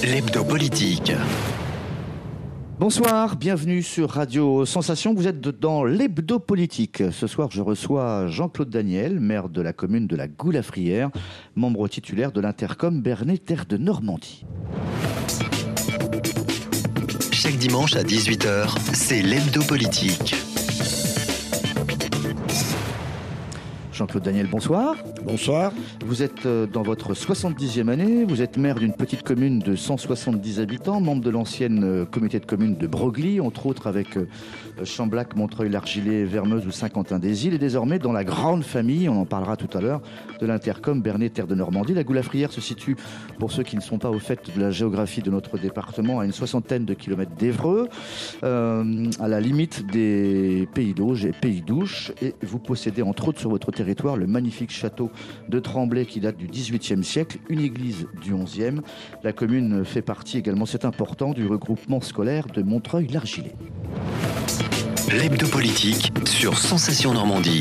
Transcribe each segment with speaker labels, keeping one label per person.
Speaker 1: L'hebdo politique.
Speaker 2: Bonsoir, bienvenue sur Radio Sensation. Vous êtes dans l'hebdo politique. Ce soir, je reçois Jean-Claude Daniel, maire de la commune de la Goulafrière, membre titulaire de l'intercom Bernay Terre de Normandie.
Speaker 1: Chaque dimanche à 18h, c'est l'hebdo politique.
Speaker 2: Jean-Claude Daniel, bonsoir.
Speaker 3: Bonsoir.
Speaker 2: Vous êtes dans votre 70e année, vous êtes maire d'une petite commune de 170 habitants, membre de l'ancienne communauté de communes de Broglie, entre autres avec Chamblac, Montreuil-l'Argilais, Vermeuse ou Saint-Quentin-des-Îles, et désormais dans la grande famille, on en parlera tout à l'heure, de l'intercom Bernay Terre de Normandie. La Goulafrière se situe, pour ceux qui ne sont pas au fait de la géographie de notre département, à une 60aine de kilomètres d'Évreux, à la limite des Pays d'Auge et Pays d'Ouche, et vous possédez entre autres sur votre territoire le magnifique château de Tremblay qui date du XVIIIe siècle, une église du XIe. La commune fait partie également, c'est important, du regroupement scolaire de Montreuil-l'Argilais.
Speaker 1: L'hebdo politique sur Sensation Normandie.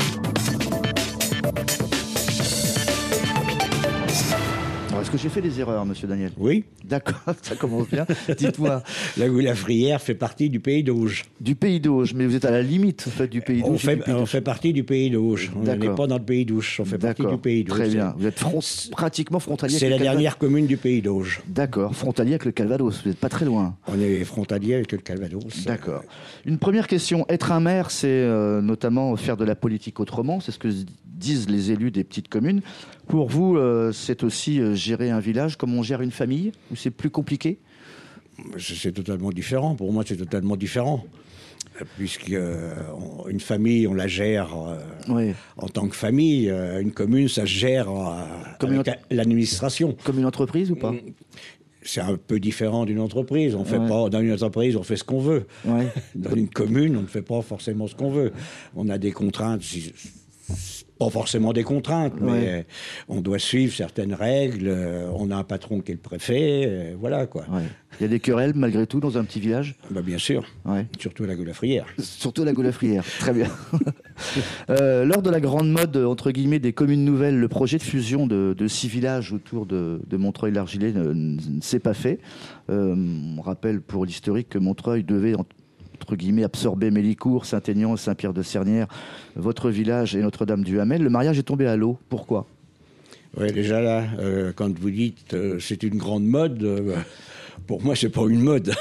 Speaker 2: Alors, est-ce que j'ai fait des erreurs, monsieur Daniel ?
Speaker 3: Oui.
Speaker 2: D'accord, ça commence bien. Dites-moi.
Speaker 3: La Goulafrière fait partie du Pays d'Auge.
Speaker 2: Du Pays d'Auge, mais vous êtes à la limite en fait, du Pays d'Auge.
Speaker 3: On fait partie du Pays d'Auge. On n'est pas dans le Pays d'Ouche, on fait partie du Pays d'Auge.
Speaker 2: Très bien. Vous êtes pratiquement frontalier
Speaker 3: C'est
Speaker 2: avec
Speaker 3: la dernière commune du Pays d'Auge.
Speaker 2: D'accord, frontalier avec le Calvados, vous n'êtes pas très loin.
Speaker 3: On est frontalier avec le Calvados.
Speaker 2: D'accord. Une première question. Être un maire, c'est notamment faire de la politique autrement. C'est ce que disent les élus des petites communes. Pour vous, c'est aussi gérer un village comme on gère une famille, ou c'est plus compliqué ?
Speaker 3: C'est totalement différent. Pour moi, c'est totalement différent. Puisque une famille, on la gère en tant que famille. Une commune, ça se gère avec l'administration.
Speaker 2: Comme une entreprise ou pas ?
Speaker 3: C'est un peu différent d'une entreprise. On fait pas, dans une entreprise, on fait ce qu'on veut.
Speaker 2: Ouais.
Speaker 3: Dans une commune, on ne fait pas forcément ce qu'on veut. On a des contraintes, pas forcément des contraintes, mais on doit suivre certaines règles. On a un patron qui est le préfet, voilà quoi.
Speaker 2: Ouais. Il y a des querelles malgré tout dans un petit village ?
Speaker 3: Bien sûr, surtout à la Goulafrière.
Speaker 2: Surtout la Goulafrière, très bien. Lors de la grande mode, entre guillemets, des communes nouvelles, le projet de fusion de 6 villages autour de Montreuil-l'Argilais ne s'est pas fait. On rappelle pour l'historique que Montreuil devait, entre guillemets, absorber Mélicourt, Saint-Aignan, Saint-Pierre-de-Cernières, votre village et Notre-Dame-du-Hamel. Le mariage est tombé à l'eau. Pourquoi ?
Speaker 3: Oui, déjà là, quand vous dites c'est une grande mode... Pour moi, c'est pas une mode.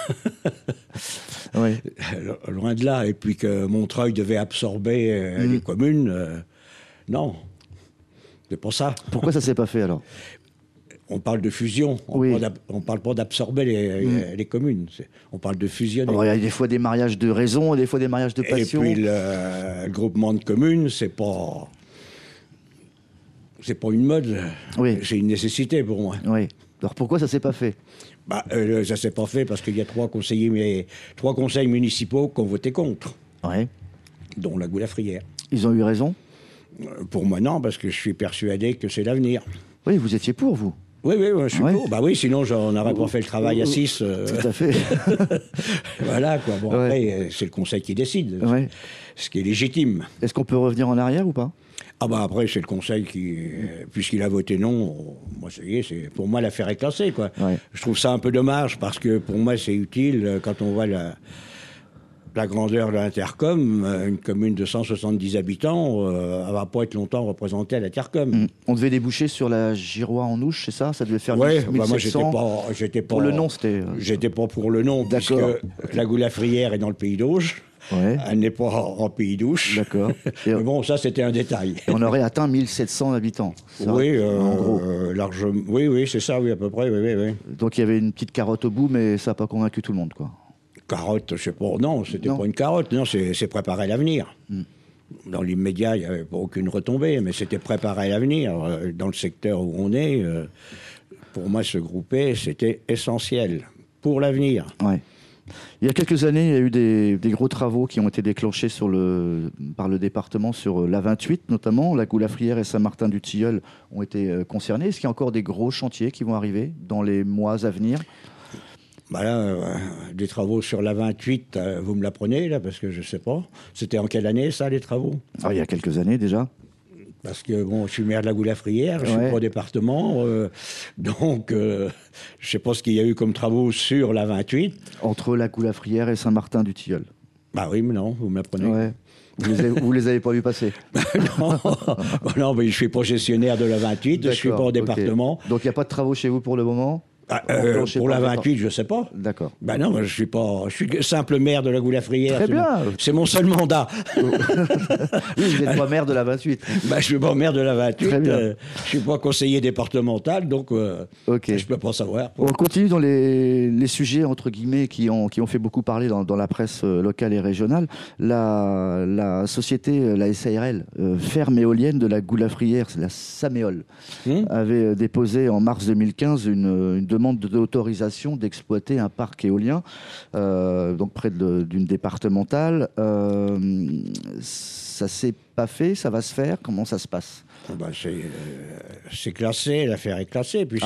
Speaker 2: Oui.
Speaker 3: Loin de là. Et puis que Montreuil devait absorber les communes, non. C'est pas ça.
Speaker 2: Pourquoi ça s'est pas fait alors ?
Speaker 3: On parle de fusion. On parle pas d'absorber les communes. On parle de fusionner.
Speaker 2: Alors, il y a des fois des mariages de raison et des fois des mariages de passion.
Speaker 3: Et puis le groupement de communes, c'est pas une mode.
Speaker 2: Oui.
Speaker 3: C'est une nécessité pour moi.
Speaker 2: Oui. Alors pourquoi ça s'est pas fait ?
Speaker 3: Ça s'est pas fait parce qu'il y a 3 conseils municipaux qui ont voté contre, dont la Goulafrière.
Speaker 2: Ils ont eu raison ?
Speaker 3: Pour moi, non, parce que je suis persuadé que c'est l'avenir.
Speaker 2: Oui, vous étiez pour, vous ?
Speaker 3: Oui, je suis pour. Oui, sinon, on n'aurait pas fait le travail à 6.
Speaker 2: Tout à fait.
Speaker 3: Voilà, quoi. Bon, après, c'est le conseil qui décide, ce qui est légitime.
Speaker 2: Est-ce qu'on peut revenir en arrière ou pas ?
Speaker 3: Après, c'est le conseil qui... Puisqu'il a voté non, moi, ça y est, pour moi, l'affaire est classée, quoi.
Speaker 2: Ouais.
Speaker 3: Je trouve ça un peu dommage, parce que pour moi, c'est utile, quand on voit la grandeur de l'intercom, une commune de 170 habitants, elle va pas être longtemps représentée à l'intercom.
Speaker 2: On devait déboucher sur la Girois en Ouche, c'est ça ? Ça devait faire
Speaker 3: 1700. Moi, j'étais pas...
Speaker 2: Pour le nom, c'était...
Speaker 3: J'étais pas pour le nom, puisque la Goulafrière est dans le Pays d'Auge. Elle n'est pas en Pays d'Ouche.
Speaker 2: D'accord.
Speaker 3: Mais bon, ça, c'était un détail.
Speaker 2: Et on aurait atteint 1700 habitants.
Speaker 3: En gros. Largement. Oui, c'est ça, à peu près. Oui.
Speaker 2: Donc il y avait une petite carotte au bout, mais ça n'a pas convaincu tout le monde, quoi.
Speaker 3: Carotte, je sais pas. Non, c'était pas une carotte. Non, c'est préparer l'avenir. Dans l'immédiat, il n'y avait pas aucune retombée, mais c'était préparer l'avenir. Dans le secteur où on est, pour moi, se grouper, c'était essentiel pour l'avenir.
Speaker 2: Ouais. Il y a quelques années, il y a eu des gros travaux qui ont été déclenchés par le département sur l'A28 notamment. La Goulafrière et Saint-Martin-du-Tilleul ont été concernés. Est-ce qu'il y a encore des gros chantiers qui vont arriver dans les mois à venir ?
Speaker 3: Des travaux sur l'A28, vous me l'apprenez là, parce que je ne sais pas. C'était en quelle année ça, les travaux ?
Speaker 2: Il y a quelques années déjà.
Speaker 3: Parce que bon, je suis maire de la Goulafrière, je suis pas au département, donc je sais pas ce qu'il y a eu comme travaux sur la 28.
Speaker 2: Entre la Goulafrière et Saint-Martin-du-Tilleul.
Speaker 3: Bah oui, mais non, vous m'apprenez.
Speaker 2: Ouais. Vous les avez pas vus passer?
Speaker 3: Non, non, mais je suis pas gestionnaire de la 28, je suis pas au département.
Speaker 2: Donc il n'y a pas de travaux chez vous pour le moment?
Speaker 3: Pour la 28, je sais pas.
Speaker 2: D'accord.
Speaker 3: Ben non, je suis simple maire de la Goulafrière.
Speaker 2: Très bien.
Speaker 3: C'est mon seul mandat.
Speaker 2: Oui, vous n'êtes pas maire de la 28.
Speaker 3: Ben, je suis pas maire de la 28.
Speaker 2: Très bien.
Speaker 3: Je suis pas conseiller départemental, donc je peux pas savoir.
Speaker 2: On continue dans les sujets entre guillemets qui ont fait beaucoup parler dans la presse locale et régionale. La société, la SARL, ferme éolienne de la Goulafrière, la Saméol, avait déposé en mars 2015 une demande d'autorisation d'exploiter un parc éolien, donc près d'une départementale. Ça s'est pas fait, ça va se faire. Comment ça se passe?
Speaker 3: C'est classé, l'affaire est classée, puisque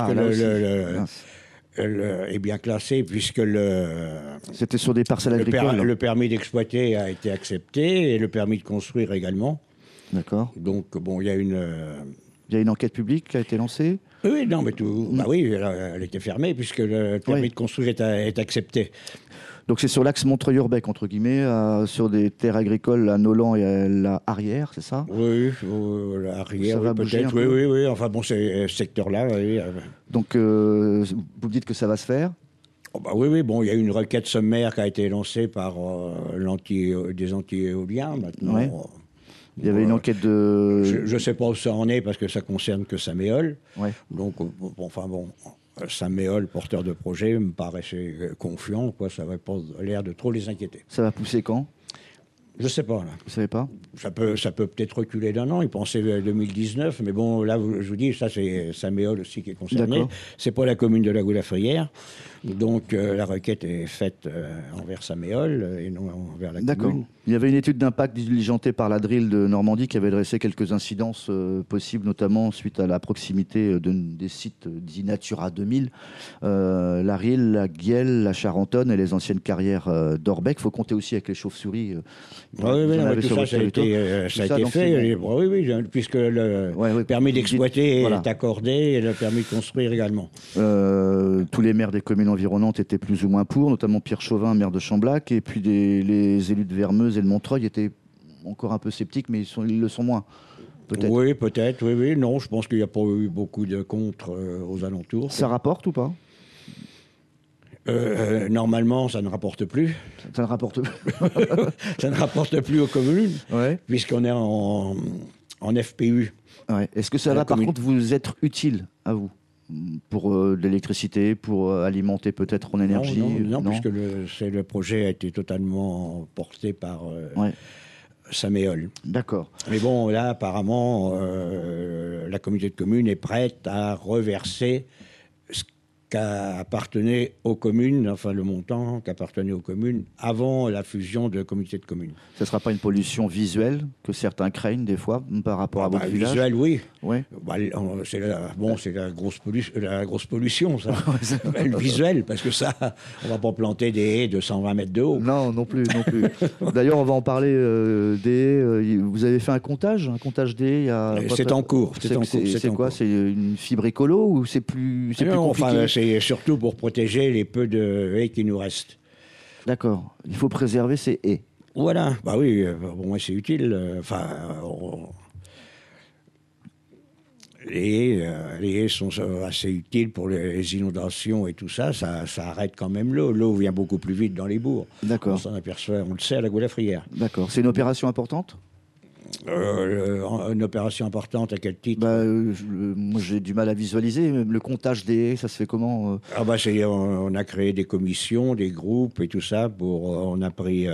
Speaker 3: est bien classé, puisque
Speaker 2: c'était sur des parcelles agricoles.
Speaker 3: Le permis d'exploiter a été accepté, et le permis de construire également.
Speaker 2: D'accord.
Speaker 3: Donc, bon, il y a une
Speaker 2: enquête publique qui a été lancée?
Speaker 3: Oui, non, mais oui, elle était fermée puisque le permis de construire est accepté.
Speaker 2: Donc c'est sur l'axe Montreuil-Urbec, entre guillemets, sur des terres agricoles à Nolan et à la Arrière, c'est ça?
Speaker 3: Oui, la Arrière, oui, peut-être. Oui. Enfin bon, c'est ce secteur-là. Oui.
Speaker 2: Donc vous me dites que ça va se faire?
Speaker 3: Oui, bon, il y a une requête sommaire qui a été lancée par des anti-éoliens maintenant.
Speaker 2: Ouais. Il y avait une enquête de...
Speaker 3: Je ne sais pas où ça en est, parce que ça concerne que Saméol.
Speaker 2: Ouais.
Speaker 3: Donc, Saméol, porteur de projet, me paraissait confiant, quoi. Ça n'avait pas l'air de trop les inquiéter.
Speaker 2: Ça va pousser quand?
Speaker 3: Je ne sais pas, là.
Speaker 2: Vous savez pas?
Speaker 3: Ça peut peut-être reculer d'un an. Ils pensaient 2019, mais bon, là, je vous dis, ça, c'est Saméol aussi qui est concerné. C'est pas la commune de la Goulafrière. Donc, la requête est faite envers Saméol et non envers la commune.
Speaker 2: Il y avait une étude d'impact diligentée par la DRIL de Normandie qui avait dressé quelques incidences possibles, notamment suite à la proximité des sites dits Natura 2000, la RIL, la Guielle, la Charentonne et les anciennes carrières d'Orbec. Il faut compter aussi avec les chauves-souris.
Speaker 3: Tout ça, ça a été fait. Oui, puisque le permis d'exploiter est accordé et le permis de construire également.
Speaker 2: Tous les maires des communes environnantes étaient plus ou moins pour, notamment Pierre Chauvin, maire de Chamblac, et puis les élus de Vermeuse et de Montreuil étaient encore un peu sceptiques, mais ils le sont moins. Peut-être.
Speaker 3: Oui, peut-être, oui. Non, je pense qu'il n'y a pas eu beaucoup de contre aux alentours.
Speaker 2: Ça rapporte ou pas?
Speaker 3: Normalement, ça ne rapporte plus.
Speaker 2: Ça ne rapporte plus.
Speaker 3: Ça ne rapporte plus aux communes, puisqu'on est en FPU.
Speaker 2: Ouais. Est-ce que ça va, par contre, vous être utile à vous? Pour de l'électricité, pour alimenter peut-être en énergie?
Speaker 3: Non, puisque le projet a été totalement porté par Saméol.
Speaker 2: D'accord.
Speaker 3: Mais bon, là, apparemment, la communauté de communes est prête à reverser ce qu'appartenait aux communes, enfin le montant qu'appartenait aux communes avant la fusion de communautés de communes.
Speaker 2: Ce ne sera pas une pollution visuelle que certains craignent des fois par rapport à votre village?
Speaker 3: Visuelle, oui.
Speaker 2: Ouais.
Speaker 3: C'est la grosse pollution, ça. Le visuel, parce que ça, on ne va pas planter des haies de 120 mètres de haut.
Speaker 2: Non plus. D'ailleurs, on va en parler des haies. Vous avez fait un comptage des haies?
Speaker 3: C'est en cours.
Speaker 2: C'est quoi? C'est une fibre écolo ou c'est plus compliqué?
Speaker 3: Enfin, c'est surtout pour protéger les peu de haies qui nous restent. D'accord.
Speaker 2: Il faut préserver ces haies.
Speaker 3: Voilà. Bah oui, pour moi c'est utile. Les haies sont assez utiles pour les inondations et tout ça. Ça arrête quand même l'eau. L'eau vient beaucoup plus vite dans les bourgs.
Speaker 2: D'accord.
Speaker 3: On s'en aperçoit, on le sait, à la Goulafrière.
Speaker 2: D'accord. C'est une opération importante?
Speaker 3: Une opération importante à quel titre?
Speaker 2: Moi j'ai du mal à visualiser. Le comptage des haies, ça se fait comment?
Speaker 3: On a créé des commissions, des groupes et tout ça. On a pris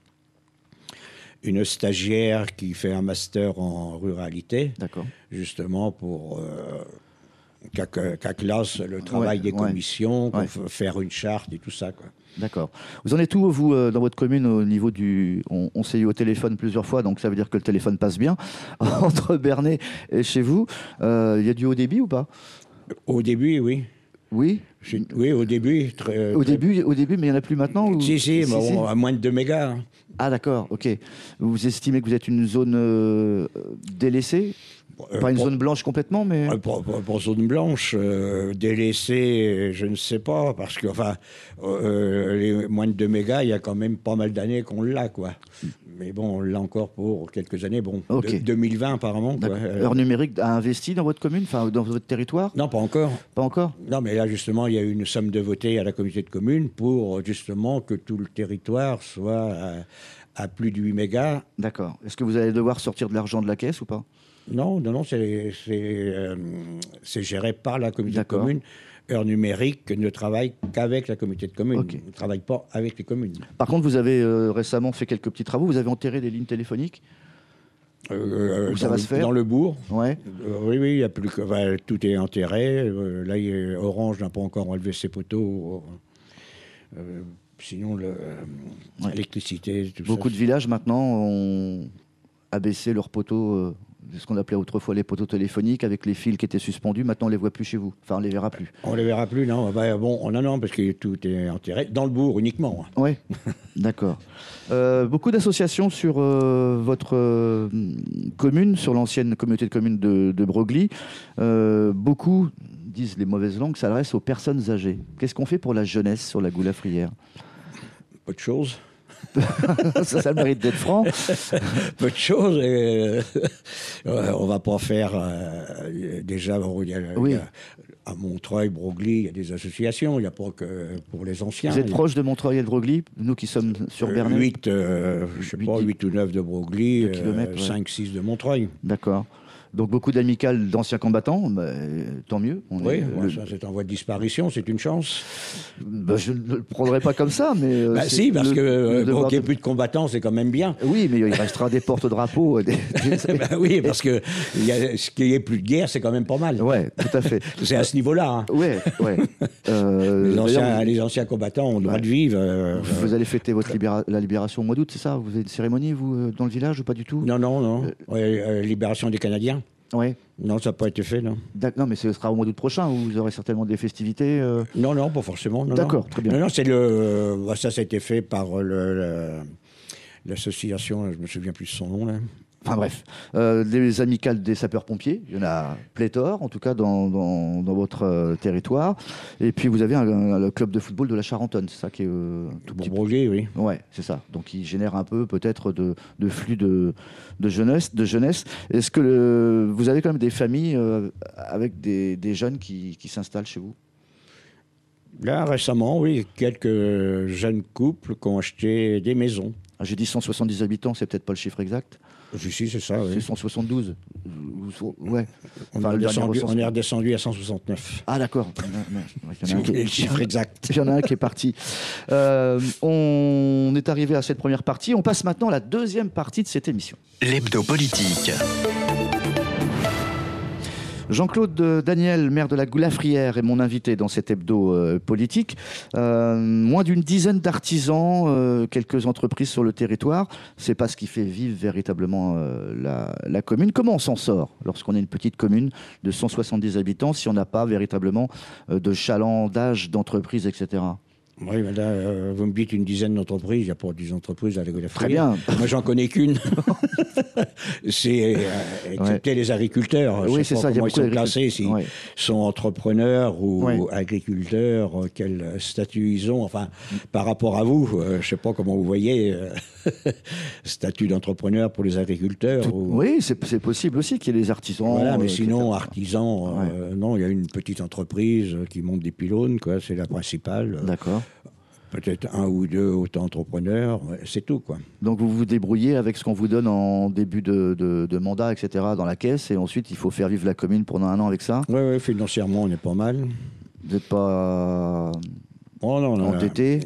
Speaker 3: une stagiaire qui fait un master en ruralité.
Speaker 2: D'accord.
Speaker 3: Justement pour qu'à classe le travail des commissions, faire une charte et tout ça, quoi.
Speaker 2: D'accord. Vous en êtes où, vous, dans votre commune, au niveau du... On s'est eu au téléphone plusieurs fois, donc ça veut dire que le téléphone passe bien, entre Bernay et chez vous. Il y a du haut débit ou pas?
Speaker 3: Au début, oui.
Speaker 2: Oui?
Speaker 3: Oui, au début.
Speaker 2: Au début, mais il n'y en a plus maintenant ou...
Speaker 3: Si, à moins de 2 mégas.
Speaker 2: Ah d'accord, ok. Vous estimez que vous êtes une zone délaissée? Pas une zone blanche complètement, mais...
Speaker 3: Pour zone blanche, délaissée, je ne sais pas, parce que les moins de 2 mégas, il y a quand même pas mal d'années qu'on l'a, quoi. Mais bon, on l'a encore pour quelques années. Bon, 2020 apparemment. Quoi.
Speaker 2: Heure Numérique a investi dans votre commune, enfin dans votre territoire?
Speaker 3: Non, pas encore.
Speaker 2: Pas encore?
Speaker 3: Non, mais là justement, il y a eu une somme de votée à la communauté de communes pour justement que tout le territoire soit à plus de 8 mégas.
Speaker 2: D'accord. Est-ce que vous allez devoir sortir de l'argent de la caisse ou pas?
Speaker 3: Non, c'est géré par la communauté de communes. Heure Numérique ne travaille qu'avec la communauté de communes.
Speaker 2: Okay.
Speaker 3: Ne travaille pas avec les communes.
Speaker 2: Par contre, vous avez récemment fait quelques petits travaux. Vous avez enterré des lignes téléphoniques ça va se faire
Speaker 3: dans le bourg.
Speaker 2: Ouais.
Speaker 3: Oui, il y a plus que tout est enterré. Là, Orange n'a pas encore enlevé ses poteaux. Sinon, l'électricité, tout
Speaker 2: Beaucoup
Speaker 3: ça.
Speaker 2: de villages maintenant ont abaissé leurs poteaux. Ce qu'on appelait autrefois les poteaux téléphoniques avec les fils qui étaient suspendus. Maintenant, on les voit plus chez vous. Enfin, on les verra plus.
Speaker 3: On les verra plus, non. Non, parce que tout est enterré dans le bourg uniquement.
Speaker 2: Oui, d'accord. Beaucoup d'associations sur votre commune, sur l'ancienne communauté de communes de Broglie. Beaucoup, disent les mauvaises langues, s'adressent aux personnes âgées. Qu'est-ce qu'on fait pour la jeunesse sur la Goulafrière?
Speaker 3: Peu de choses.
Speaker 2: ça mérite d'être franc.
Speaker 3: Peu de choses. On va pas faire déjà. À Montreuil, Broglie, il y a des associations. Il n'y a pas que pour les anciens.
Speaker 2: Vous êtes proche de Montreuil et de Broglie, nous qui sommes sur Bernay.
Speaker 3: 8 ou 9 de Broglie, 5-6 de Montreuil.
Speaker 2: D'accord. Donc beaucoup d'amicales d'anciens combattants, tant mieux.
Speaker 3: Ça c'est en voie de disparition, c'est une chance.
Speaker 2: Je ne le prendrai pas comme ça, mais...
Speaker 3: si, parce que qu'il n'y ait plus de combattants, c'est quand même bien.
Speaker 2: Oui, mais il restera des porte-drapeaux.
Speaker 3: Oui, parce que qu'il n'y ait plus de guerre, c'est quand même pas mal.
Speaker 2: Oui, tout à fait.
Speaker 3: C'est à ce niveau-là. Hein.
Speaker 2: Oui.
Speaker 3: Les anciens combattants ont le droit de vivre.
Speaker 2: Vous allez fêter la libération au mois d'août, c'est ça? Vous avez une cérémonie, vous, dans le village, ou pas du tout?
Speaker 3: Non. Libération des Canadiens.
Speaker 2: Oui.
Speaker 3: Non, ça n'a pas été fait, non.
Speaker 2: Non, mais ce sera au mois d'août prochain, où vous aurez certainement des festivités.
Speaker 3: Non, pas forcément.
Speaker 2: D'accord, très bien.
Speaker 3: Non, ça a été fait par l'association, je me souviens plus de son nom, là.
Speaker 2: Enfin bref, des amicales des sapeurs-pompiers, il y en a pléthore, en tout cas dans votre territoire. Et puis vous avez le club de football de la Charentonne, c'est ça qui est tout petit.
Speaker 3: Broglie, oui.
Speaker 2: Ouais, c'est ça. Donc il génère un peu peut-être de flux de jeunesse. Est-ce que vous avez quand même des familles avec des jeunes qui s'installent chez vous?
Speaker 3: Là, récemment, oui, quelques jeunes couples qui ont acheté des maisons.
Speaker 2: J'ai dit 170 habitants, c'est peut-être pas le chiffre exact.
Speaker 3: Si, c'est ça, oui.
Speaker 2: C'est 172. Ouais.
Speaker 3: On est redescendu à 169.
Speaker 2: Ah, d'accord.
Speaker 3: Si vous voulez le chiffre exact.
Speaker 2: Il y en a un qui est parti. On est arrivé à cette première partie. On passe maintenant à la deuxième partie de cette émission.
Speaker 1: L'hebdo politique.
Speaker 2: Jean-Claude Daniel, maire de la Goulafrière, est mon invité dans cet hebdo politique. Moins d'une dizaine d'artisans, quelques entreprises sur le territoire. C'est pas ce qui fait vivre véritablement la commune. Comment on s'en sort lorsqu'on est une petite commune de 170 habitants si on n'a pas véritablement de chalandage d'entreprises, etc.?
Speaker 3: Oui, mais là, vous me dites une dizaine d'entreprises. Il n'y a pas 10 entreprises à la Goulafrière.
Speaker 2: Très bien.
Speaker 3: Moi, j'en connais qu'une. C'est excepté les agriculteurs.
Speaker 2: Oui, c'est ça.
Speaker 3: Comment ils sont classés, s'ils sont entrepreneurs ou agriculteurs, quel statut ils ont. Enfin, par rapport à vous, je ne sais pas comment vous voyez statut d'entrepreneur pour les agriculteurs.
Speaker 2: Oui, c'est possible aussi qu'il y ait les artisans.
Speaker 3: Voilà, mais sinon, artisans, non, il y a une petite entreprise qui monte des pylônes, quoi. C'est la principale.
Speaker 2: D'accord.
Speaker 3: Peut-être un ou deux auto-entrepreneurs, c'est tout, quoi.
Speaker 2: Donc vous vous débrouillez avec ce qu'on vous donne en début de mandat, etc., dans la caisse, et ensuite il faut faire vivre la commune pendant un an avec ça?
Speaker 3: Oui, financièrement on est pas mal.
Speaker 2: Vous n'êtes pas endetté?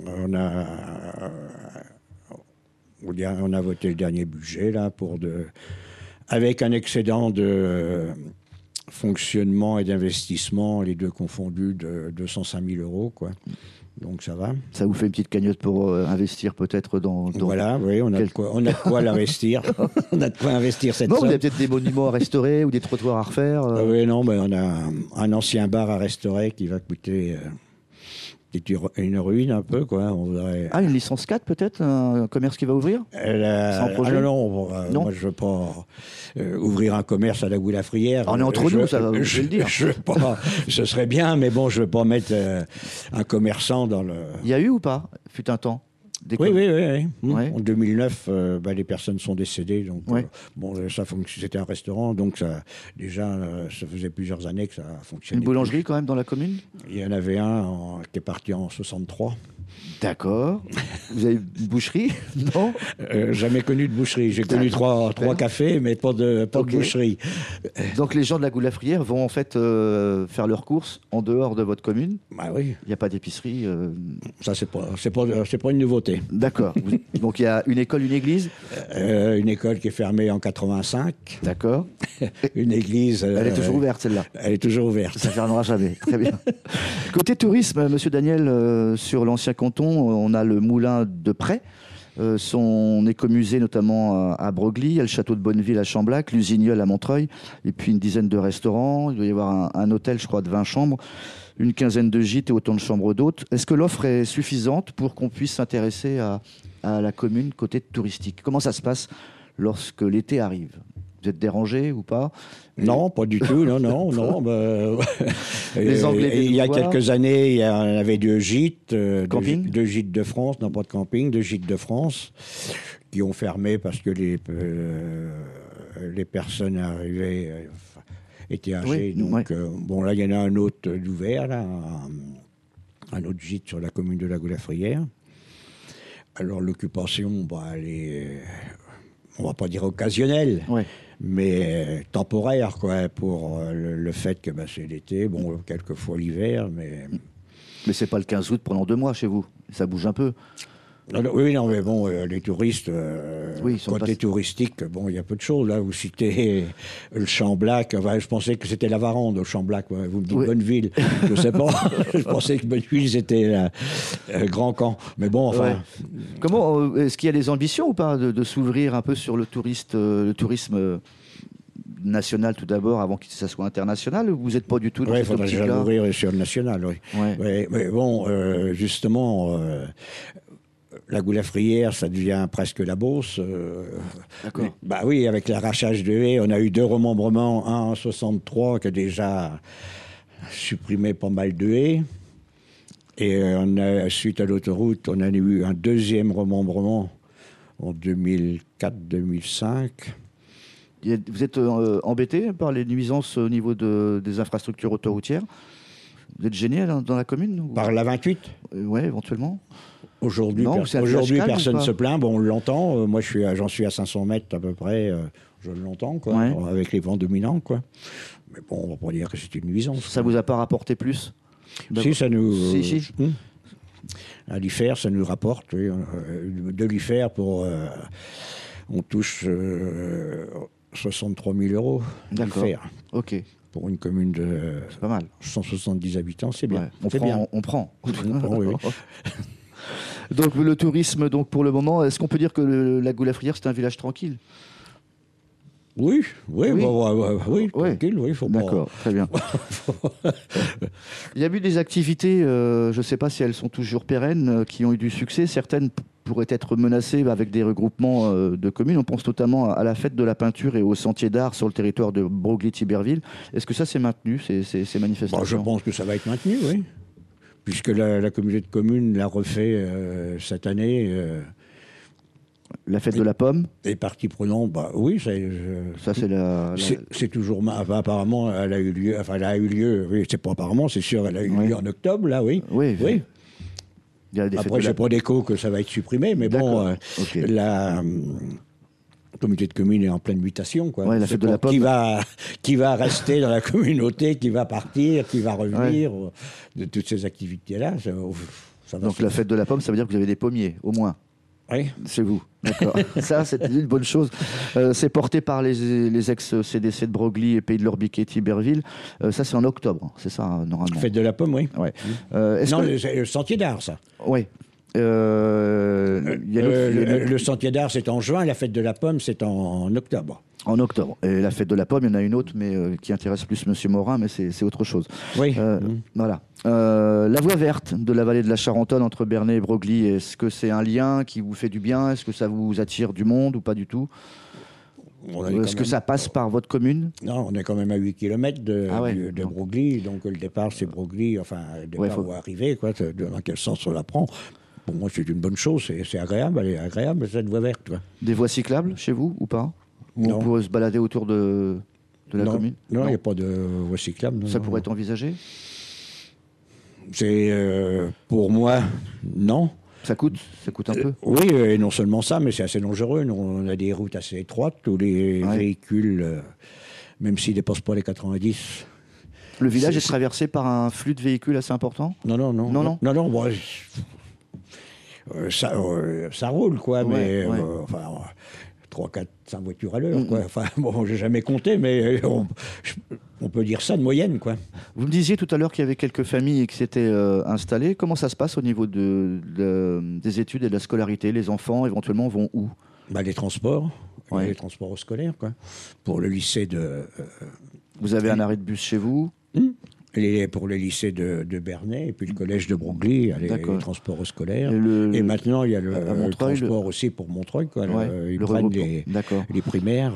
Speaker 3: On a voté le dernier budget, là, avec un excédent de fonctionnement et d'investissement, les deux confondus, de 205 000 €, quoi. Donc ça va.
Speaker 2: Ça vous fait une petite cagnotte pour investir peut-être dans...
Speaker 3: Voilà, oui, on a de quoi l'investir. On a de quoi investir cette somme.
Speaker 2: Vous avez peut-être des monuments à restaurer ou des trottoirs à refaire.
Speaker 3: Oui, non, mais on a un ancien bar à restaurer qui va coûter une ruine un peu, quoi. On voudrait...
Speaker 2: Ah, une licence 4 peut-être, un commerce qui va ouvrir sans projet.
Speaker 3: Non, moi je veux pas ouvrir un commerce à la Goulafrière.
Speaker 2: On est entre nous, ça va, je vais le dire.
Speaker 3: Je veux pas, ce serait bien, mais bon, je veux pas mettre un commerçant dans le...
Speaker 2: Il y a eu ou pas, fut un temps
Speaker 3: Oui.
Speaker 2: Ouais.
Speaker 3: En 2009, les personnes sont décédées. Donc,
Speaker 2: Ouais.
Speaker 3: c'était un restaurant, donc ça faisait plusieurs années que ça fonctionnait.
Speaker 2: Une boulangerie quand même dans la commune?
Speaker 3: Il y en avait un qui est parti en 63.
Speaker 2: D'accord. Vous avez une boucherie? Non.
Speaker 3: Jamais connu de boucherie. J'ai connu trois cafés, mais pas de boucherie.
Speaker 2: Donc les gens de la Goulafrière vont en fait faire leurs courses en dehors de votre commune?
Speaker 3: Bah oui.
Speaker 2: Il n'y a pas d'épicerie
Speaker 3: Ça, c'est pas une nouveauté.
Speaker 2: D'accord. Donc il y a une école, une église?
Speaker 3: Une école qui est fermée en 85.
Speaker 2: D'accord.
Speaker 3: Une église...
Speaker 2: Elle est toujours ouverte, celle-là?
Speaker 3: Elle est toujours ouverte.
Speaker 2: Ça ne fermera jamais. Très bien. Côté tourisme, monsieur Daniel, sur l'ancien canton, on a le moulin de Près, son écomusée notamment à Broglie, il y a le château de Bonneville à Chamblac, l'Usignol à Montreuil, et puis une dizaine de restaurants. Il doit y avoir un hôtel, je crois, de 20 chambres, une quinzaine de gîtes et autant de chambres d'hôtes. Est-ce que l'offre est suffisante pour qu'on puisse s'intéresser à la commune côté touristique? Comment ça se passe lorsque l'été arrive? Vous êtes dérangé ou pas?
Speaker 3: Non, pas du tout. Non.
Speaker 2: Les Anglais.
Speaker 3: Il y a quelques années, il y avait deux gîtes.
Speaker 2: Camping?
Speaker 3: Deux gîtes de France, non pas de camping, deux gîtes de France, qui ont fermé parce que les personnes arrivaient étaient âgées.
Speaker 2: Oui,
Speaker 3: donc, là, il y en a un autre d'ouvert, là, un autre gîte sur la commune de la Goulafrière. Alors, l'occupation, elle est... On va pas dire occasionnelle, mais temporaire, quoi, pour le fait que c'est l'été, quelquefois l'hiver, mais...
Speaker 2: Mais c'est pas le 15 août pendant 2 mois chez vous, ça bouge un peu.
Speaker 3: Oui, non, mais les touristes, côté touristique, il y a peu de choses. Là, vous citez le Chamblac. Je pensais que c'était la Varande au Chamblac. Vous me dites Bonneville. Je sais pas. Je pensais que Bonneville, c'était Grand Camp. Mais bon, enfin...
Speaker 2: Ouais. Comment, est-ce qu'il y a des ambitions ou pas de s'ouvrir un peu sur le tourisme national tout d'abord, avant que ça soit international, ou vous n'êtes pas du tout dans cette optique-là?
Speaker 3: Il faudrait déjà l'ouvrir sur le national, oui. Ouais. Mais bon, justement... la Goulafrière, ça devient presque la Beauce.
Speaker 2: D'accord.
Speaker 3: Oui, avec l'arrachage de haies, on a eu 2 remembrements, un en 63 qui a déjà supprimé pas mal de haies. Et suite à l'autoroute, on a eu un 2e remembrement en 2004-2005.
Speaker 2: Vous êtes embêté par les nuisances au niveau des infrastructures autoroutières? Vous êtes gêné dans la commune ou...
Speaker 3: Par la 28
Speaker 2: Oui, éventuellement.
Speaker 3: Aujourd'hui, personne ne se plaint. On l'entend. Moi, j'en suis à 500 mètres à peu près. Je l'entends, quoi, avec les vents dominants, quoi. Mais bon, on va pas dire que c'est une nuisance.
Speaker 2: Ça vous a pas rapporté plus?
Speaker 3: Si, ça nous...
Speaker 2: Si.
Speaker 3: À l'IFER, ça nous rapporte. Oui, de l'IFER pour... on touche 63 000 euros.
Speaker 2: D'accord.
Speaker 3: l'IFER.
Speaker 2: Ok.
Speaker 3: Pour une commune de
Speaker 2: c'est pas mal.
Speaker 3: 170 habitants, c'est bien.
Speaker 2: Ouais. On prend.
Speaker 3: Oui.
Speaker 2: Donc le tourisme, pour le moment, est-ce qu'on peut dire que la Goulafrière, c'est un village tranquille?
Speaker 3: Oui, tranquille, oui, faut pas...
Speaker 2: D'accord, très bien. Il y a eu des activités, je ne sais pas si elles sont toujours pérennes, qui ont eu du succès. Certaines pourraient être menacées avec des regroupements de communes. On pense notamment à la fête de la peinture et au sentier d'art sur le territoire de Broglie-Tiberville. Est-ce que ça c'est maintenu, ces manifestations?
Speaker 3: Je pense que ça va être maintenu, oui. Puisque la communauté de communes l'a refait cette année.
Speaker 2: La fête de la pomme?
Speaker 3: Les parties prenantes, oui.
Speaker 2: Ça, c'est
Speaker 3: c'est toujours... apparemment, elle a eu lieu... Oui, c'est pas apparemment, c'est sûr, elle a eu lieu en octobre, là, oui.
Speaker 2: Oui. Il y a des
Speaker 3: Après, je n'ai pas d'écho que ça va être supprimé, mais bon, la communauté de communes est en pleine mutation, quoi.
Speaker 2: Ouais, la fête de la pomme.
Speaker 3: Qui va rester dans la communauté, qui va partir, qui va revenir, de toutes ces activités-là.
Speaker 2: Donc la fête de la pomme, ça veut dire que vous avez des pommiers, au moins?
Speaker 3: Oui.
Speaker 2: Chez vous, d'accord. Ça, c'est une bonne chose. C'est porté par les ex-CDC de Broglie et Pays de l'Orbic et Tiberville. Ça, c'est en octobre, c'est ça, normalement.
Speaker 3: Fête de la pomme, oui.
Speaker 2: Ouais.
Speaker 3: Non, le sentier d'art, ça.
Speaker 2: Oui.
Speaker 3: Le Sentier d'Art, c'est en juin. La fête de la pomme, c'est en octobre.
Speaker 2: En octobre. Et la fête de la pomme, il y en a une autre, mais qui intéresse plus Monsieur Morin, mais c'est autre chose.
Speaker 3: Oui.
Speaker 2: Voilà. La voie verte de la vallée de la Charentonne entre Bernay et Broglie, est-ce que c'est un lien qui vous fait du bien? Est-ce que ça vous attire du monde ou pas du tout? Est-ce que ça passe par votre commune?
Speaker 3: Non, on est quand même à 8 km de
Speaker 2: donc.
Speaker 3: Broglie. Donc le départ, c'est Broglie. Enfin, le départ ou arriver, quoi. Dans quel sens on la prend? Pour moi, c'est une bonne chose. C'est agréable. Elle est agréable, cette voie verte, quoi.
Speaker 2: Des voies cyclables chez vous ou pas? Où
Speaker 3: Non.
Speaker 2: on pourrait se balader autour de la commune?
Speaker 3: Non, il n'y a pas de voie cyclable.
Speaker 2: Ça pourrait être envisagé?
Speaker 3: C'est pour moi, non.
Speaker 2: Ça coûte un peu?
Speaker 3: Oui, et non seulement ça, mais c'est assez dangereux. On a des routes assez étroites où les véhicules, même s'ils ne dépassent pas les 90.
Speaker 2: Le village est traversé par un flux de véhicules assez important?
Speaker 3: Non. Bon, ça roule, quoi, mais enfin, 3, 4, 5 voitures à l'heure, quoi. Enfin, bon, j'ai jamais compté, mais on peut dire ça de moyenne, quoi.
Speaker 2: Vous me disiez tout à l'heure qu'il y avait quelques familles qui s'étaient installées. Comment ça se passe au niveau des études et de la scolarité? Les enfants, éventuellement, vont où?
Speaker 3: Les transports, les transports scolaires, quoi. Pour le lycée de...
Speaker 2: Vous avez un arrêt de bus chez vous?
Speaker 3: Pour le lycée de Bernay et puis le collège de Broglie, les transports scolaires. Et maintenant, il y a le transport aussi pour Montreuil, quoi. Ils prennent les primaires.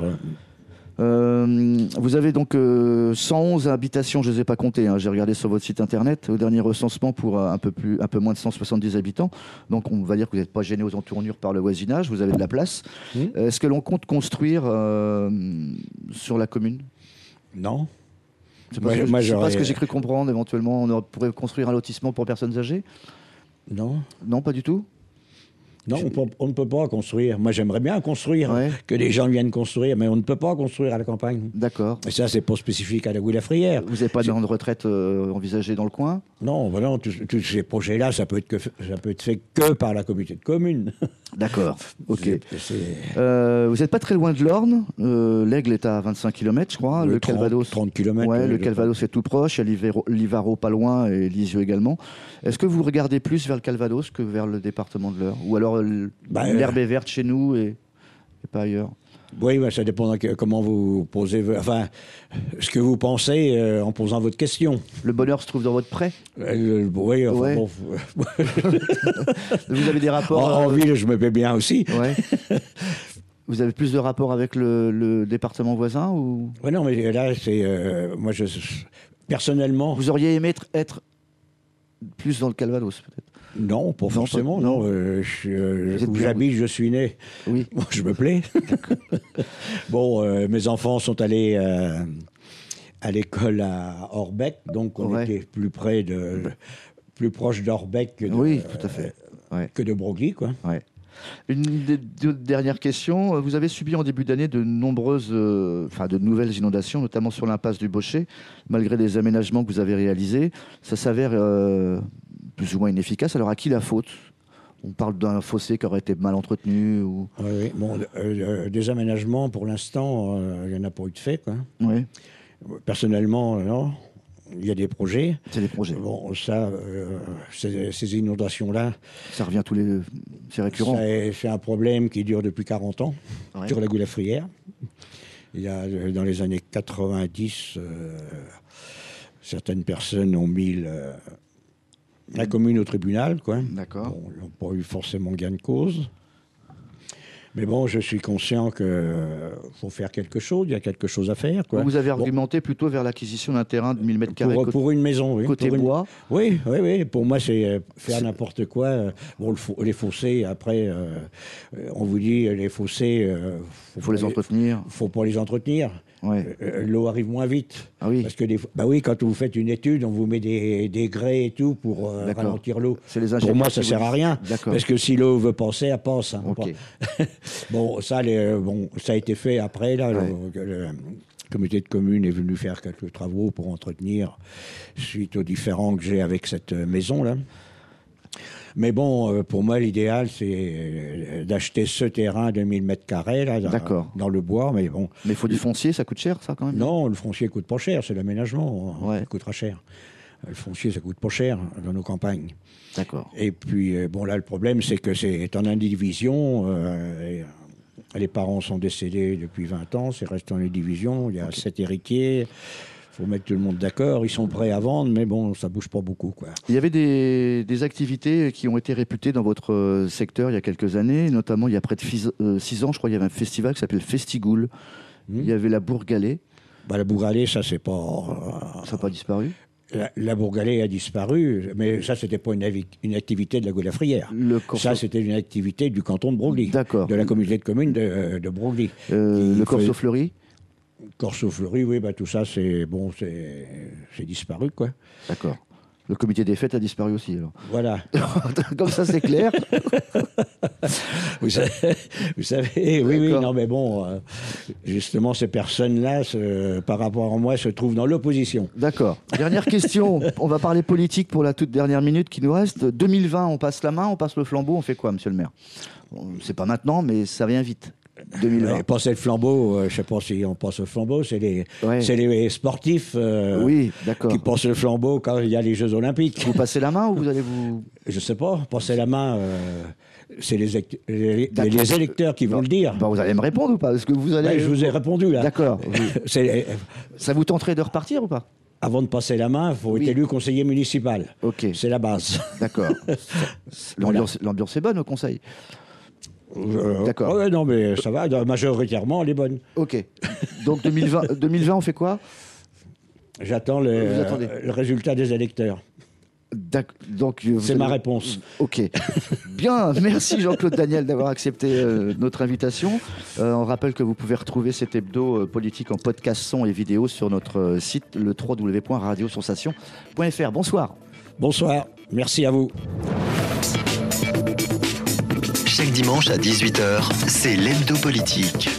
Speaker 2: Vous avez donc 111 habitations, je ne les ai pas comptées, hein, j'ai regardé sur votre site internet, au dernier recensement pour un peu moins de 170 habitants. Donc on va dire que vous n'êtes pas gêné aux entournures par le voisinage, vous avez de la place. Est-ce que l'on compte construire sur la commune?
Speaker 3: Non.
Speaker 2: C'est pas ce que j'ai cru comprendre. Éventuellement, on pourrait construire un lotissement pour personnes âgées?
Speaker 3: Non.
Speaker 2: Non, pas du tout?
Speaker 3: Non, on ne peut pas construire. Moi, j'aimerais bien construire, que les gens viennent construire, mais on ne peut pas construire à la campagne.
Speaker 2: D'accord.
Speaker 3: Et ça, c'est pas spécifique à la Gouille-la-Frière.
Speaker 2: Vous n'avez pas de retraite envisagée dans le coin?
Speaker 3: Non, non, tous ces projets-là, ça peut être fait que par la communauté de communes.
Speaker 2: D'accord, ok. Vous n'êtes pas très loin de l'Orne. L'Aigle est à 25 km, je crois. Le Calvados,
Speaker 3: 30 km.
Speaker 2: Ouais, le Calvados est tout proche. Il y a Livaro pas loin et Lisieux également. Est-ce que vous regardez plus vers le Calvados que vers le département de l'Eure? Ou alors l'herbe est verte chez nous et pas ailleurs?
Speaker 3: Oui, ça dépend de comment vous posez, enfin, ce que vous pensez en posant votre question.
Speaker 2: Le bonheur se trouve dans votre pré?
Speaker 3: Oui, enfin, bon.
Speaker 2: Vous avez des rapports...
Speaker 3: En ville, je me paie bien aussi.
Speaker 2: Ouais. Vous avez plus de rapports avec le département voisin ou...
Speaker 3: Oui, non, mais là, c'est... moi, personnellement...
Speaker 2: Vous auriez aimé être plus dans le Calvados, peut-être?
Speaker 3: Non, pas forcément, non. Où j'habite, je suis né.
Speaker 2: Oui.
Speaker 3: Bon, je me plais. Bon, mes enfants sont allés à l'école à Orbec, donc on était plus proche d'Orbec que
Speaker 2: tout à fait.
Speaker 3: Que de Broglie, quoi.
Speaker 2: Ouais. Une dernière question. Vous avez subi en début d'année de nouvelles inondations, notamment sur l'impasse du Bochet, malgré les aménagements que vous avez réalisés. Ça s'avère plus ou moins inefficace. Alors à qui la faute? On parle d'un fossé qui aurait été mal entretenu ou...
Speaker 3: Oui. Bon, des aménagements, pour l'instant, il n'y en a pas eu de fait, quoi.
Speaker 2: Oui.
Speaker 3: Personnellement, non. Il y a des projets.
Speaker 2: C'est des projets.
Speaker 3: Bon, ça, ces inondations-là...
Speaker 2: Ça revient c'est récurrent.
Speaker 3: C'est un problème qui dure depuis 40 ans sur la Gouille-la-Frière. Il y a, dans les années 90, certaines personnes ont mis la commune au tribunal, quoi.
Speaker 2: D'accord.
Speaker 3: Bon, ils n'ont pas eu forcément gain de cause. Mais bon, je suis conscient qu'il faut faire quelque chose, il y a quelque chose à faire, quoi.
Speaker 2: Vous avez argumenté plutôt vers l'acquisition d'un terrain de 1000 m².
Speaker 3: Pour une maison, oui.
Speaker 2: Côté bois.
Speaker 3: Oui. Pour moi, c'est faire n'importe quoi. Bon, les fossés, après, on vous dit, les fossés...
Speaker 2: Il faut les entretenir.
Speaker 3: Il ne faut pas les entretenir.
Speaker 2: Ouais.
Speaker 3: L'eau arrive moins vite.
Speaker 2: Ah oui.
Speaker 3: Parce que quand vous faites une étude, on vous met des grès et tout pour ralentir l'eau.
Speaker 2: Pour
Speaker 3: moi, ça ne sert à rien. Parce que si l'eau veut passer, elle passe. Hein,
Speaker 2: okay.
Speaker 3: Bon, ça a été fait après. Là, le comité de commune est venu faire quelques travaux pour entretenir suite aux différends que j'ai avec cette maison-là. Mais bon, pour moi, l'idéal, c'est d'acheter ce terrain de 1000 m² là, dans le bois. Mais bon.
Speaker 2: Mais il faut du foncier, ça coûte cher, ça, quand même?
Speaker 3: Non, le foncier coûte pas cher, c'est l'aménagement. Il coûtera cher. Le foncier, ça coûte pas cher dans nos campagnes.
Speaker 2: D'accord.
Speaker 3: Et puis, bon, là, le problème, c'est que c'est en indivision. Les parents sont décédés depuis 20 ans, c'est resté en indivision. Il y a 7 héritiers. Il faut mettre tout le monde d'accord. Ils sont prêts à vendre, mais bon, ça bouge pas beaucoup, quoi.
Speaker 2: Il y avait des activités qui ont été réputées dans votre secteur il y a quelques années, notamment il y a près de 6 ans, je crois, il y avait un festival qui s'appelle Festigoul. Il y avait la Bourgalais.
Speaker 3: La Bourgalais, ça, c'est pas...
Speaker 2: Ça n'a pas disparu?
Speaker 3: La Bourgalais a disparu, mais ça, c'était pas une activité de la Gaudafrière. Ça, c'était une activité du canton de Broglie.
Speaker 2: D'accord.
Speaker 3: De la communauté de communes de Broglie.
Speaker 2: Le Corso Fleuri?
Speaker 3: Corso Fleuri, oui, tout ça, c'est disparu, quoi.
Speaker 2: D'accord. Le comité des fêtes a disparu aussi, alors.
Speaker 3: Voilà.
Speaker 2: Comme ça, c'est clair.
Speaker 3: Vous savez, oui, non, mais bon, justement, ces personnes-là, par rapport à moi, se trouvent dans l'opposition.
Speaker 2: D'accord. Dernière question. On va parler politique pour la toute dernière minute qui nous reste. 2020, on passe la main, on passe le flambeau, on fait quoi, monsieur le maire? C'est pas maintenant, mais ça vient vite. 2020.
Speaker 3: Passer le flambeau, je ne sais pas si on passe le flambeau, c'est les sportifs
Speaker 2: oui, d'accord,
Speaker 3: qui passent le flambeau quand il y a les Jeux Olympiques.
Speaker 2: Vous passez la main ou vous allez vous...
Speaker 3: Je ne sais pas, passer la main, c'est les électeurs qui vont le dire.
Speaker 2: Bon, vous allez me répondre ou pas? Parce que vous allez...
Speaker 3: Je vous ai répondu là.
Speaker 2: D'accord. Ça vous tenterait de repartir ou pas?
Speaker 3: Avant de passer la main, il faut être élu conseiller municipal.
Speaker 2: Ok.
Speaker 3: C'est la base.
Speaker 2: D'accord. L'ambiance est bonne au conseil. D'accord.
Speaker 3: Ouais, non, mais ça va, majoritairement, elle est bonne.
Speaker 2: Ok. Donc 2020, on fait quoi?
Speaker 3: J'attends le résultat des électeurs.
Speaker 2: Donc
Speaker 3: c'est ma réponse.
Speaker 2: Ok. Bien, merci Jean-Claude Daniel d'avoir accepté notre invitation. On rappelle que vous pouvez retrouver cet hebdo politique en podcast son et vidéo sur notre site, le www.radiosensation.fr. Bonsoir.
Speaker 3: Bonsoir, merci à vous.
Speaker 1: Chaque dimanche à 18h, c'est l'hebdo politique.